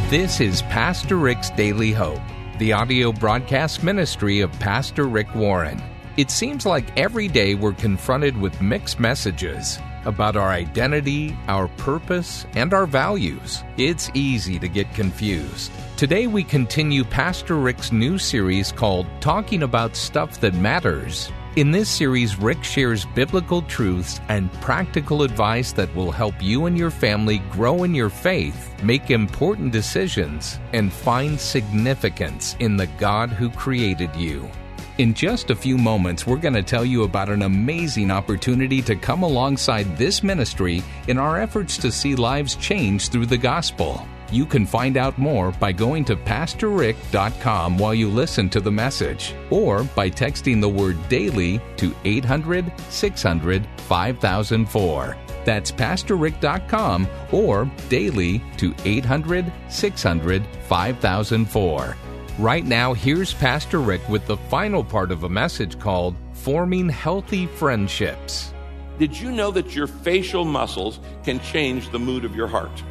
This is Pastor Rick's Daily Hope, the audio broadcast ministry of Pastor Rick Warren. It seems like every day we're confronted with mixed messages about our identity, our purpose, and our values. It's easy to get confused. Today we continue Pastor Rick's new series called Talking About Stuff That Matters. In this series, Rick shares biblical truths and practical advice that will help you and your family grow in your faith, make important decisions, and find significance in the God who created you. In just a few moments, we're going to tell you about an amazing opportunity to come alongside this ministry in our efforts to see lives changed through the gospel. You can find out more by going to PastorRick.com while you listen to the message, or by texting the word DAILY to 800-600-5004. That's PastorRick.com or DAILY to 800-600-5004. Right now, here's Pastor Rick with the final part of a message called Forming Healthy Friendships. Did you know that your facial muscles can change the mood of your heart?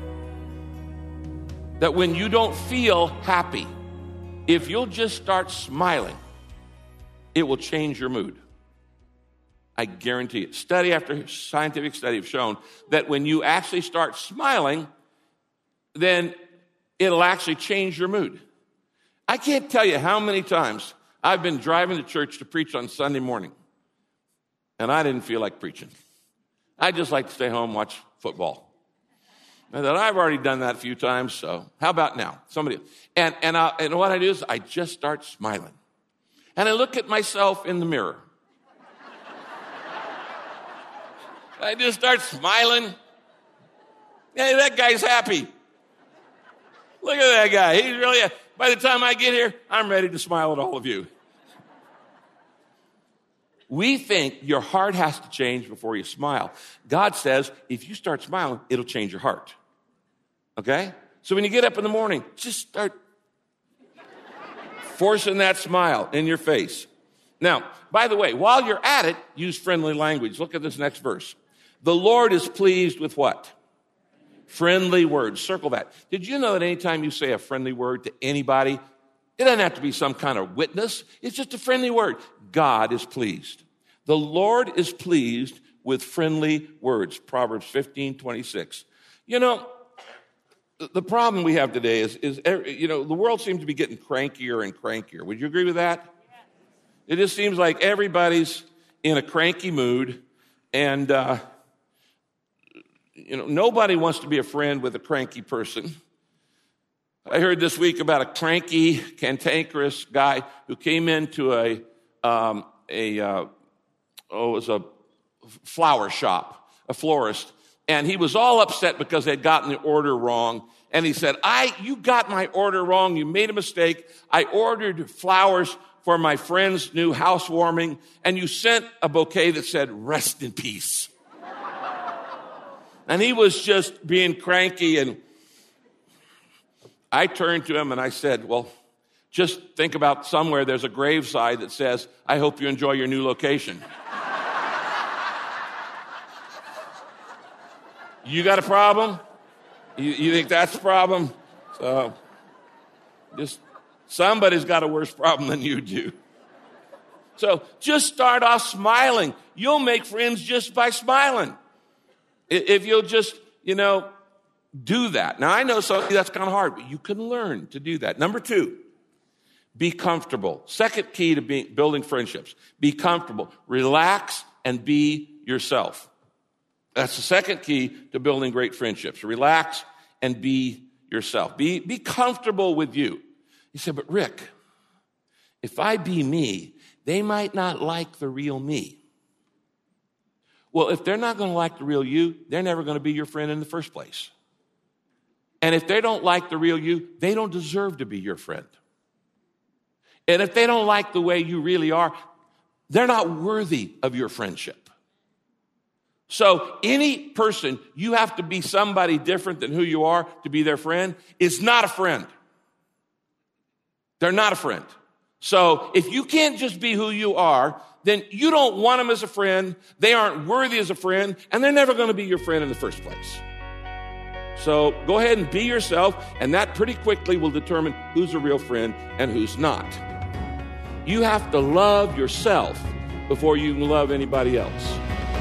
That when you don't feel happy, if you'll just start smiling, it will change your mood. I guarantee it. Study after scientific study have shown that when you actually start smiling, then it'll actually change your mood. I can't tell you how many times I've been driving to church to preach on Sunday morning, and I didn't feel like preaching. I just like to stay home and watch football. And that I've already done that a few times, so how about now? Somebody, and what I do is I just start smiling. And I look at myself in the mirror. I just start smiling. Hey, that guy's happy. Look at that guy. He's really, by the time I get here, I'm ready to smile at all of you. We think your heart has to change before you smile. God says, if you start smiling, it'll change your heart. Okay? So when you get up in the morning, just start forcing that smile in your face. Now, by the way, while you're at it, use friendly language. Look at this next verse. The Lord is pleased with what? Friendly words. Circle that. Did you know that anytime you say a friendly word to anybody, it doesn't have to be some kind of witness. It's just a friendly word. God is pleased. The Lord is pleased with friendly words. Proverbs 15:26. You know, the problem we have today is the world seems to be getting crankier and crankier. Would you agree with that? It just seems like everybody's in a cranky mood, and nobody wants to be a friend with a cranky person. I heard this week about a cranky, cantankerous guy who came into it was a flower shop, a florist, and he was all upset because they'd gotten the order wrong. And he said, you got my order wrong. You made a mistake. I ordered flowers for my friend's new housewarming, and you sent a bouquet that said, rest in peace. And he was just being cranky, and I turned to him and I said, well, just think about somewhere there's a graveside that says, I hope you enjoy your new location. You got a problem? You think that's a problem? So, just somebody's got a worse problem than you do. So, just start off smiling. You'll make friends just by smiling. If you'll just, do that. Now, I know that's kind of hard, but you can learn to do that. Number 2, be comfortable. Second key to building friendships. Be comfortable. Relax and be yourself. That's the second key to building great friendships. Relax and be yourself. Be comfortable with you. You say, but Rick, if I be me, they might not like the real me. Well, if they're not going to like the real you, they're never going to be your friend in the first place. And if they don't like the real you, they don't deserve to be your friend. And if they don't like the way you really are, they're not worthy of your friendship. So any person, you have to be somebody different than who you are to be their friend, is not a friend. They're not a friend. So if you can't just be who you are, then you don't want them as a friend, they aren't worthy as a friend, and they're never going to be your friend in the first place. So go ahead and be yourself, and that pretty quickly will determine who's a real friend and who's not. You have to love yourself before you can love anybody else.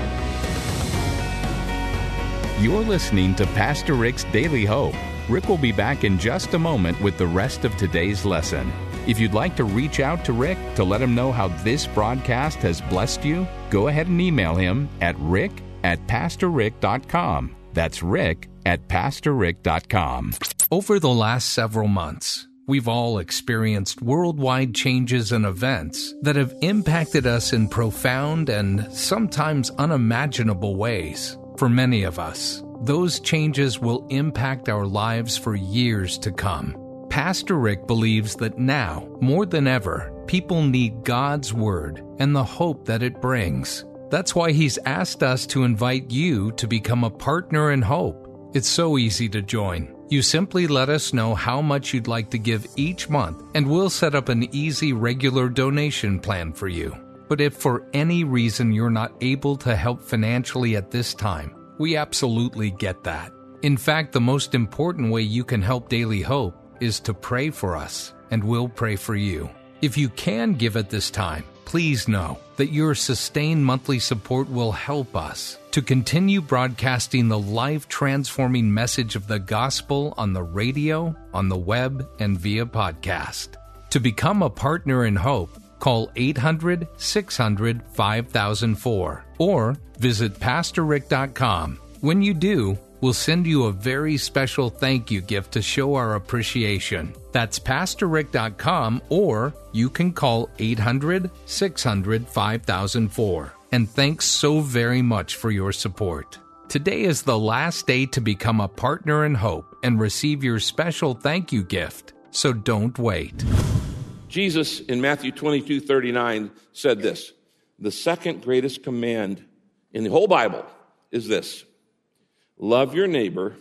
You're listening to Pastor Rick's Daily Hope. Rick will be back in just a moment with the rest of today's lesson. If you'd like to reach out to Rick to let him know how this broadcast has blessed you, go ahead and email him at rick@pastorrick.com. That's rick@pastorrick.com. Over the last several months, we've all experienced worldwide changes and events that have impacted us in profound and sometimes unimaginable ways. For many of us, those changes will impact our lives for years to come. Pastor Rick believes that now, more than ever, people need God's Word and the hope that it brings. That's why he's asked us to invite you to become a partner in hope. It's so easy to join. You simply let us know how much you'd like to give each month, and we'll set up an easy regular donation plan for you. But if for any reason you're not able to help financially at this time, we absolutely get that. In fact, the most important way you can help Daily Hope is to pray for us, and we'll pray for you. If you can give at this time, please know that your sustained monthly support will help us to continue broadcasting the life-transforming message of the gospel on the radio, on the web, and via podcast. To become a partner in hope, call 800-600-5004 or visit PastorRick.com. When you do, we'll send you a very special thank you gift to show our appreciation. That's PastorRick.com, or you can call 800-600-5004. And thanks so very much for your support. Today is the last day to become a partner in hope and receive your special thank you gift, so don't wait. Jesus in Matthew 22:39 said this: the second greatest command in the whole Bible is this: love your neighbor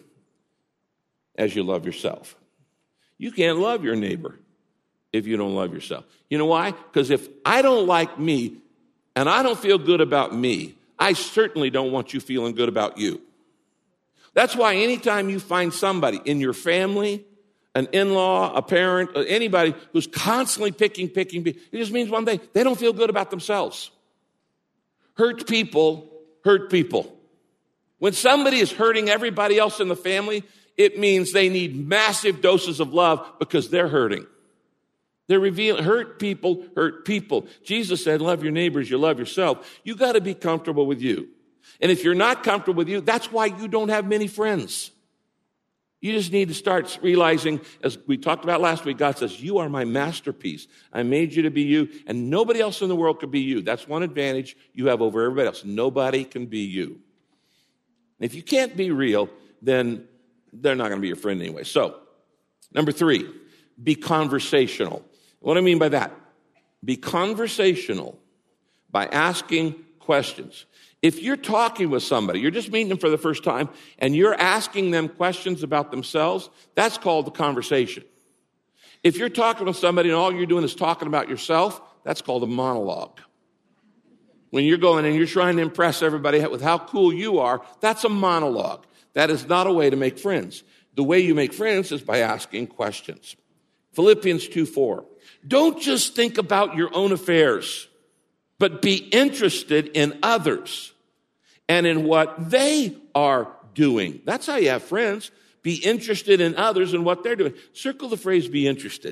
as you love yourself. You can't love your neighbor if you don't love yourself. You know why? Because if I don't like me and I don't feel good about me, I certainly don't want you feeling good about you. That's why anytime you find somebody in your family, an in-law, a parent, anybody who's constantly picking, it just means one thing: they don't feel good about themselves. Hurt people hurt people. When somebody is hurting everybody else in the family, it means they need massive doses of love because they're hurting. They're revealing, hurt people hurt people. Jesus said, love your neighbors, you love yourself. You got to be comfortable with you. And if you're not comfortable with you, that's why you don't have many friends. You just need to start realizing, as we talked about last week, God says, you are my masterpiece. I made you to be you, and nobody else in the world could be you. That's one advantage you have over everybody else. Nobody can be you. If you can't be real, then they're not going to be your friend anyway. So, number 3, be conversational. What do I mean by that? Be conversational by asking questions. If you're talking with somebody, you're just meeting them for the first time, and you're asking them questions about themselves, that's called the conversation. If you're talking with somebody and all you're doing is talking about yourself, that's called a monologue. When you're going and you're trying to impress everybody with how cool you are, that's a monologue. That is not a way to make friends. The way you make friends is by asking questions. Philippians 2:4. Don't just think about your own affairs, but be interested in others and in what they are doing. That's how you have friends. Be interested in others and what they're doing. Circle the phrase, be interested.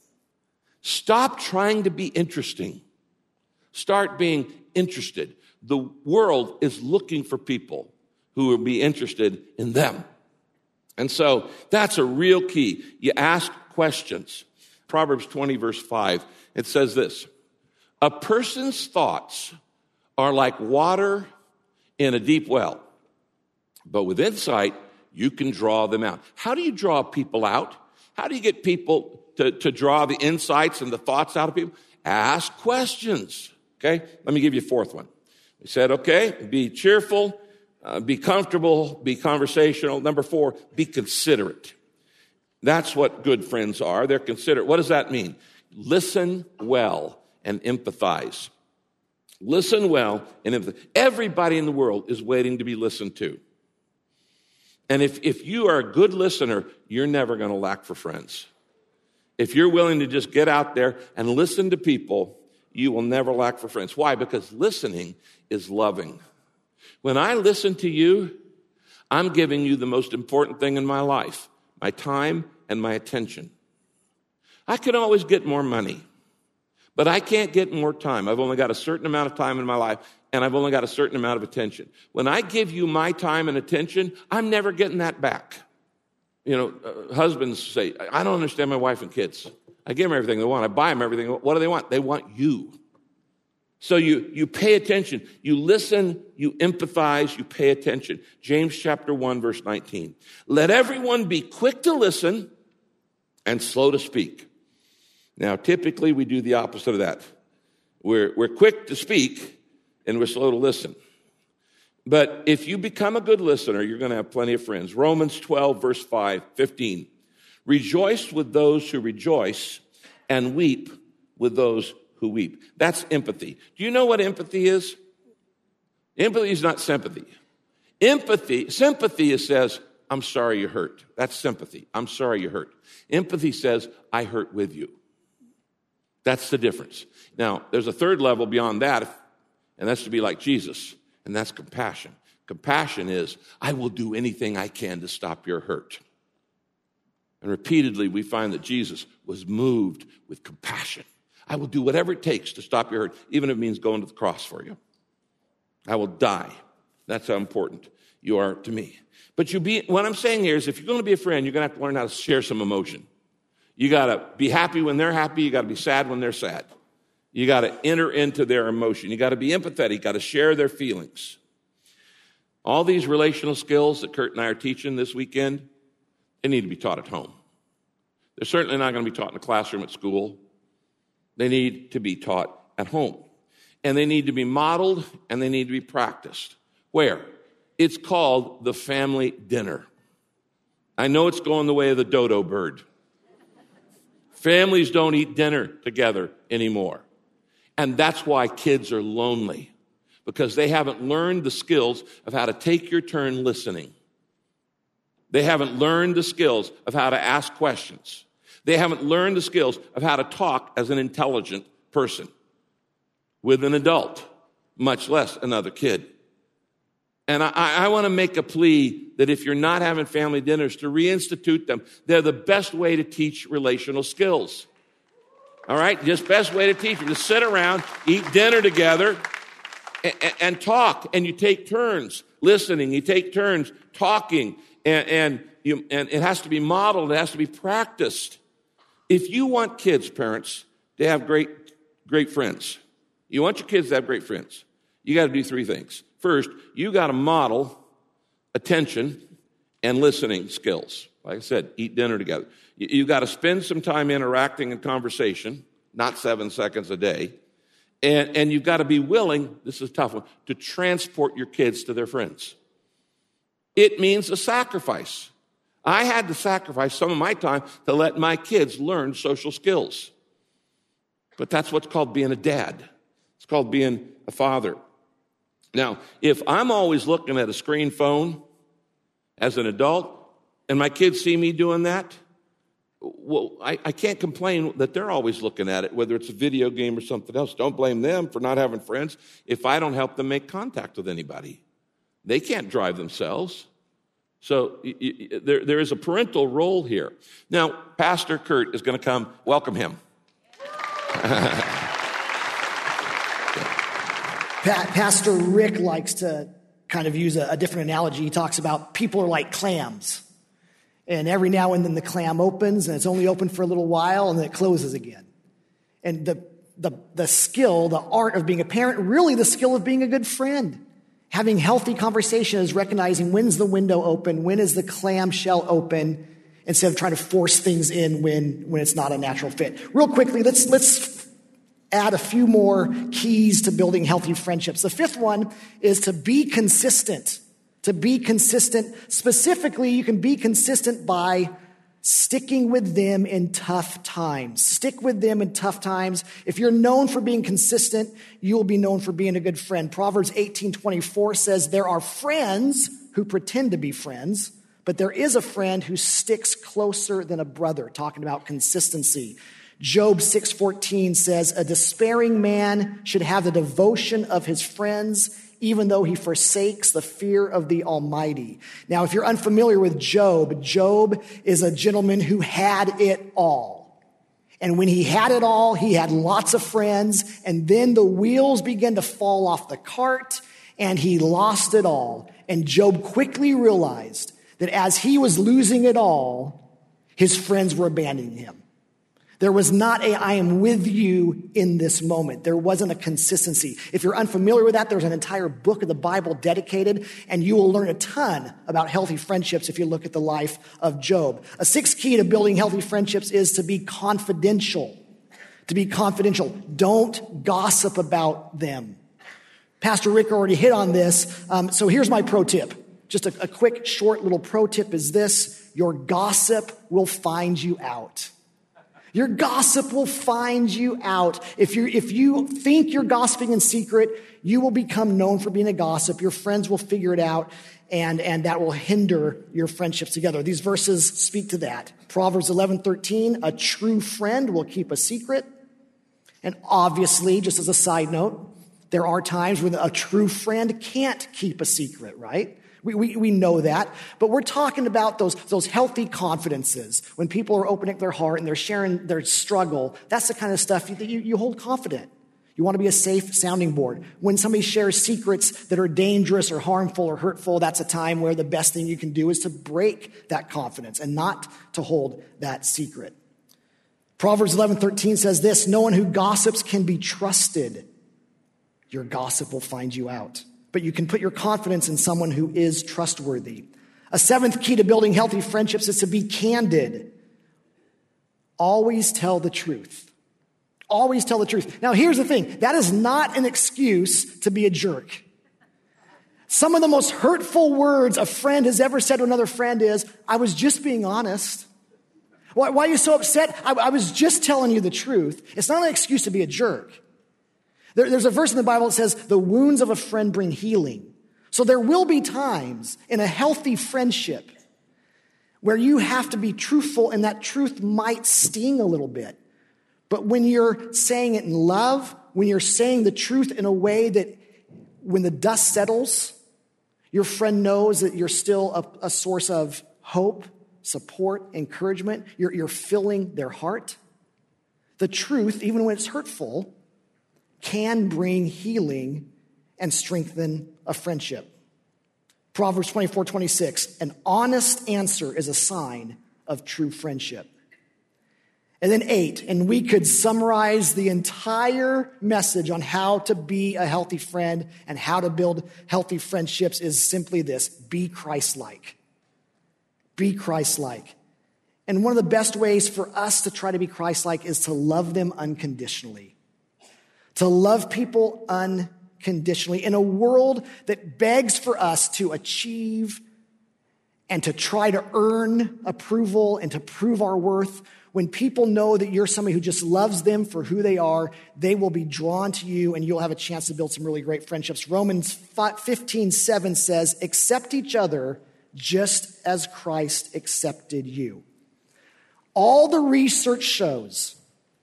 Stop trying to be interesting. Start being interested. The world is looking for people who will be interested in them. And so that's a real key. You ask questions. Proverbs 20, verse 5, it says this: a person's thoughts are like water in a deep well, but with insight, you can draw them out. How do you draw people out? How do you get people to draw the insights and the thoughts out of people? Ask questions. Okay, let me give you a fourth one. We said, okay, be cheerful, be comfortable, be conversational. Number 4, be considerate. That's what good friends are. They're considerate. What does that mean? Listen well and empathize. Listen well and empathize. Everybody in the world is waiting to be listened to. And if you are a good listener, you're never going to lack for friends. If you're willing to just get out there and listen to people, you will never lack for friends. Why? Because listening is loving. When I listen to you, I'm giving you the most important thing in my life, my time and my attention. I can always get more money, but I can't get more time. I've only got a certain amount of time in my life, and I've only got a certain amount of attention. When I give you my time and attention, I'm never getting that back. Husbands say, I don't understand my wife and kids. I give them everything they want. I buy them everything. What do they want? They want you. So you pay attention. You listen, you empathize, you pay attention. James chapter 1, verse 19. Let everyone be quick to listen and slow to speak. Now, typically we do the opposite of that. We're quick to speak and we're slow to listen. But if you become a good listener, you're going to have plenty of friends. Romans 12, verse 15. Rejoice with those who rejoice and weep with those who weep. That's empathy. Do you know what empathy is? Empathy is not sympathy. Sympathy says, I'm sorry you hurt. That's sympathy. I'm sorry you hurt. Empathy says, I hurt with you. That's the difference. Now, there's a third level beyond that, and that's to be like Jesus, and that's compassion. Compassion is, I will do anything I can to stop your hurt. And repeatedly, we find that Jesus was moved with compassion. I will do whatever it takes to stop your hurt, even if it means going to the cross for you. I will die. That's how important you are to me. But what I'm saying here is, if you're going to be a friend, you're going to have to learn how to share some emotion. You got to be happy when they're happy. You got to be sad when they're sad. You got to enter into their emotion. You got to be empathetic. You got to share their feelings. All these relational skills that Kurt and I are teaching this weekend, they need to be taught at home. They're certainly not going to be taught in a classroom at school. They need to be taught at home. And they need to be modeled and they need to be practiced. Where? It's called the family dinner. I know it's going the way of the dodo bird. Families don't eat dinner together anymore. And that's why kids are lonely, because they haven't learned the skills of how to take your turn listening. They haven't learned the skills of how to ask questions. They haven't learned the skills of how to talk as an intelligent person with an adult, much less another kid. And I want to make a plea that if you're not having family dinners, to reinstitute them. They're the best way to teach relational skills. All right? Just best way to teach them. To sit around, eat dinner together, and talk. And you take turns listening. You take turns talking. And it has to be modeled. It has to be practiced. If you want kids, parents, to have great friends, you want your kids to have great friends, you got to do three things. First, you got to model attention and listening skills. Like I said, eat dinner together. You've got to spend some time interacting in conversation, not 7 seconds a day. And you've got to be willing, this is a tough one, to transport your kids to their friends. It means a sacrifice. I had to sacrifice some of my time to let my kids learn social skills. But that's what's called being a dad. It's called being a father. Now, if I'm always looking at a screen phone as an adult and my kids see me doing that, well, I can't complain that they're always looking at it, whether it's a video game or something else. Don't blame them for not having friends if I don't help them make contact with anybody. They can't drive themselves. So there is a parental role here. Now, Pastor Kurt is going to come. Welcome him. Pastor Rick likes to kind of use a different analogy. He talks about people are like clams. And every now and then the clam opens, and it's only open for a little while, and then it closes again. And the skill, the art of being a parent, really the skill of being a good friend. Having healthy conversation is recognizing when's the window open, when is the clam shell open, instead of trying to force things in when it's not a natural fit. Real quickly, let's add a few more keys to building healthy friendships. The fifth one is to be consistent. To be consistent. Specifically, you can be consistent by sticking with them in tough times. Stick with them in tough times. If you're known for being consistent, you will be known for being a good friend. Proverbs 18:24 says, there are friends who pretend to be friends, But there is a friend who sticks closer than a brother, talking about consistency. Job 6:14 says, a despairing man should have the devotion of his friends, even though he forsakes the fear of the Almighty. Now, if you're unfamiliar with Job, Job is a gentleman who had it all. And when he had it all, he had lots of friends, and then the wheels began to fall off the cart, and he lost it all. And Job quickly realized that as he was losing it all, his friends were abandoning him. There was not I am with you in this moment. There wasn't a consistency. If you're unfamiliar with that, there's an entire book of the Bible dedicated, and you will learn a ton about healthy friendships if you look at the life of Job. A sixth key to building healthy friendships is to be confidential. To be confidential. Don't gossip about them. Pastor Rick already hit on this, so here's my pro tip. Just a quick, short little pro tip is this: your gossip will find you out. Your gossip will find you out. If you think you're gossiping in secret, you will become known for being a gossip. Your friends will figure it out, and that will hinder your friendships together. These verses speak to that. Proverbs 11:13, a true friend will keep a secret. And obviously, just as a side note, there are times when a true friend can't keep a secret, right? We know that, but we're talking about those healthy confidences. When people are opening up their heart and they're sharing their struggle, that's the kind of stuff that you hold confident. You want to be a safe sounding board. When somebody shares secrets that are dangerous or harmful or hurtful, that's a time where the best thing you can do is to break that confidence and not to hold that secret. Proverbs 11:13 says this: no one who gossips can be trusted. Your gossip will find you out. But you can put your confidence in someone who is trustworthy. A seventh key to building healthy friendships is to be candid. Always tell the truth. Always tell the truth. Now, here's the thing. That is not an excuse to be a jerk. Some of the most hurtful words a friend has ever said to another friend is, I was just being honest. Why are you so upset? I was just telling you the truth. It's not an excuse to be a jerk. There's a verse in the Bible that says, the wounds of a friend bring healing. So there will be times in a healthy friendship where you have to be truthful, and that truth might sting a little bit. But when you're saying it in love, when you're saying the truth in a way that when the dust settles, your friend knows that you're still a source of hope, support, encouragement, you're filling their heart. The truth, even when it's hurtful, can bring healing and strengthen a friendship. Proverbs 24:26, an honest answer is a sign of true friendship. And then 8, and we could summarize the entire message on how to be a healthy friend and how to build healthy friendships is simply this: be Christ-like. Be Christ-like. And one of the best ways for us to try to be Christ-like is to love them unconditionally. To love people unconditionally in a world that begs for us to achieve and to try to earn approval and to prove our worth. When people know that you're somebody who just loves them for who they are, they will be drawn to you, and you'll have a chance to build some really great friendships. Romans 15:7 says, accept each other just as Christ accepted you. All the research shows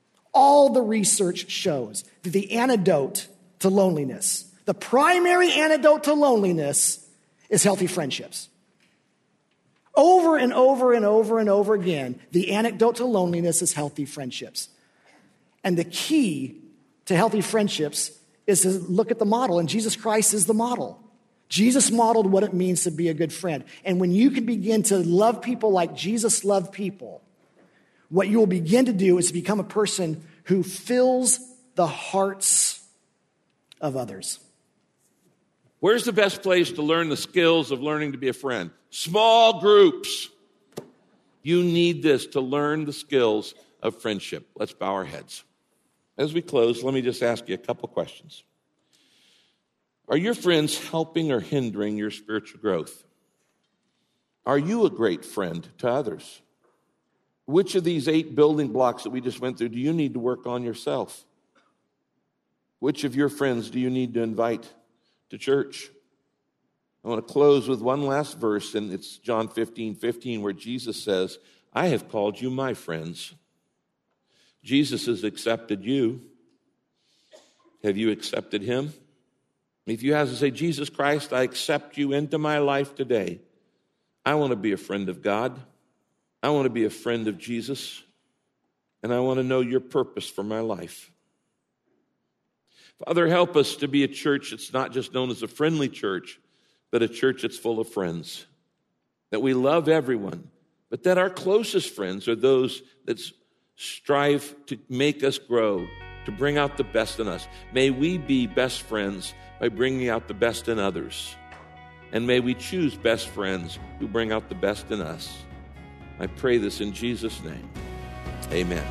that the antidote to loneliness, the primary antidote to loneliness, is healthy friendships. Over and over and over and over again, the antidote to loneliness is healthy friendships. And the key to healthy friendships is to look at the model, and Jesus Christ is the model. Jesus modeled what it means to be a good friend. And when you can begin to love people like Jesus loved people, what you will begin to do is to become a person who fills the hearts of others. Where's the best place to learn the skills of learning to be a friend? Small groups. You need this to learn the skills of friendship. Let's bow our heads. As we close, let me just ask you a couple questions. Are your friends helping or hindering your spiritual growth? Are you a great friend to others? Which of these 8 building blocks that we just went through do you need to work on yourself? Which of your friends do you need to invite to church? I want to close with one last verse, and it's John 15:15, where Jesus says, I have called you my friends. Jesus has accepted you. Have you accepted him? If you have to say, Jesus Christ, I accept you into my life today. I want to be a friend of God. I want to be a friend of Jesus. And I want to know your purpose for my life. Father, help us to be a church that's not just known as a friendly church, but a church that's full of friends. That we love everyone, but that our closest friends are those that strive to make us grow, to bring out the best in us. May we be best friends by bringing out the best in others. And may we choose best friends who bring out the best in us. I pray this in Jesus' name. Amen.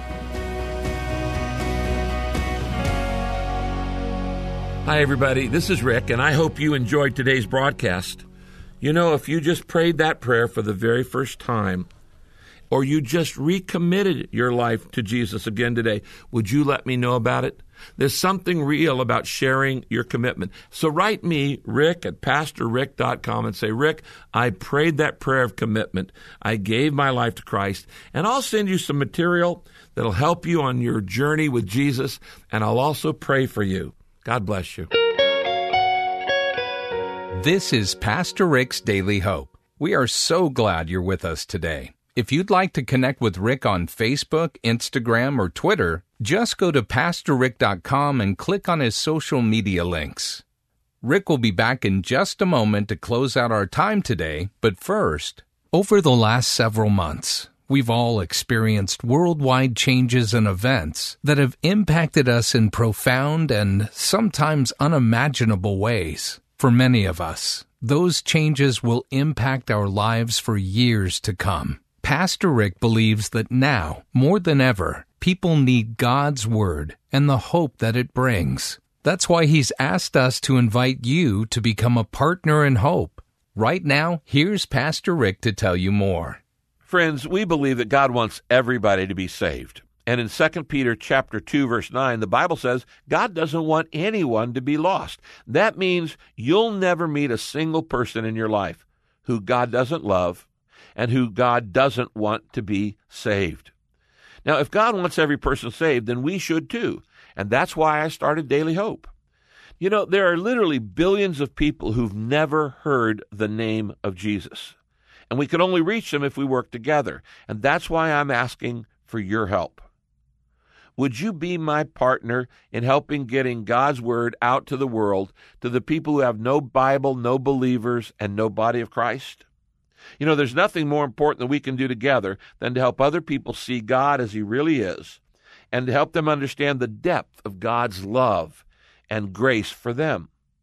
Hi, everybody. This is Rick, and I hope you enjoyed today's broadcast. You know, if you just prayed that prayer for the very first time, or you just recommitted your life to Jesus again today, would you let me know about it? There's something real about sharing your commitment. So write me, Rick, at PastorRick.com and say, Rick, I prayed that prayer of commitment. I gave my life to Christ. And I'll send you some material that'll help you on your journey with Jesus, and I'll also pray for you. God bless you. This is Pastor Rick's Daily Hope. We are so glad you're with us today. If you'd like to connect with Rick on Facebook, Instagram, or Twitter, just go to PastorRick.com and click on his social media links. Rick will be back in just a moment to close out our time today, but first, over the last several months, we've all experienced worldwide changes and events that have impacted us in profound and sometimes unimaginable ways. For many of us, those changes will impact our lives for years to come. Pastor Rick believes that now, more than ever, people need God's Word and the hope that it brings. That's why he's asked us to invite you to become a partner in hope. Right now, here's Pastor Rick to tell you more. Friends, we believe that God wants everybody to be saved. And in 2 Peter chapter 2, verse 9, the Bible says God doesn't want anyone to be lost. That means you'll never meet a single person in your life who God doesn't love and who God doesn't want to be saved. Now, if God wants every person saved, then we should too. And that's why I started Daily Hope. You know, there are literally billions of people who've never heard the name of Jesus. And we can only reach them if we work together. And that's why I'm asking for your help. Would you be my partner in helping getting God's Word out to the world, to the people who have no Bible, no believers, and no body of Christ? You know, there's nothing more important that we can do together than to help other people see God as He really is, and to help them understand the depth of God's love and grace for them.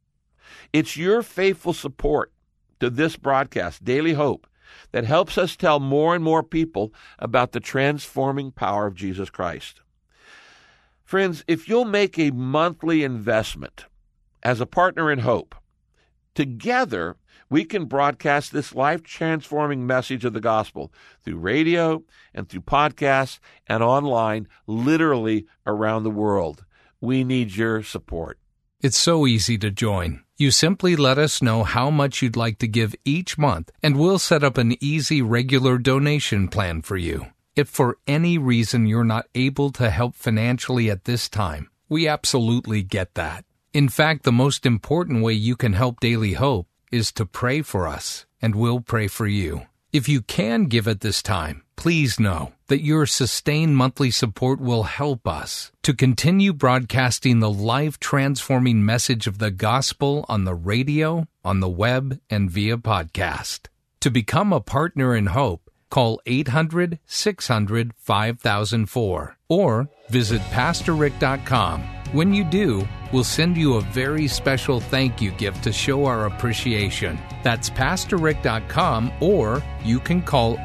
It's your faithful support to this broadcast, Daily Hope, that helps us tell more and more people about the transforming power of Jesus Christ. Friends, if you'll make a monthly investment as a partner in hope, together we can broadcast this life-transforming message of the gospel through radio and through podcasts and online, literally around the world. We need your support. It's so easy to join. You simply let us know how much you'd like to give each month, and we'll set up an easy regular donation plan for you. If for any reason you're not able to help financially at this time, we absolutely get that. In fact, the most important way you can help Daily Hope is to pray for us, and we'll pray for you. If you can give at this time, please know that your sustained monthly support will help us to continue broadcasting the life-transforming message of the gospel on the radio, on the web, and via podcast. To become a partner in hope, call 800-600-5004 or visit PastorRick.com. When you do, we'll send you a very special thank you gift to show our appreciation. That's PastorRick.com, or you can call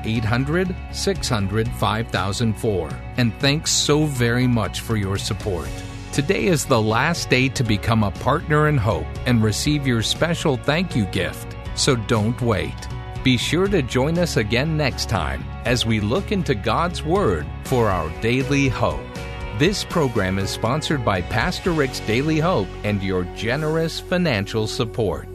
800-600-5004. And thanks so very much for your support. Today is the last day to become a partner in hope and receive your special thank you gift, so don't wait. Be sure to join us again next time as we look into God's Word for our daily hope. This program is sponsored by Pastor Rick's Daily Hope and your generous financial support.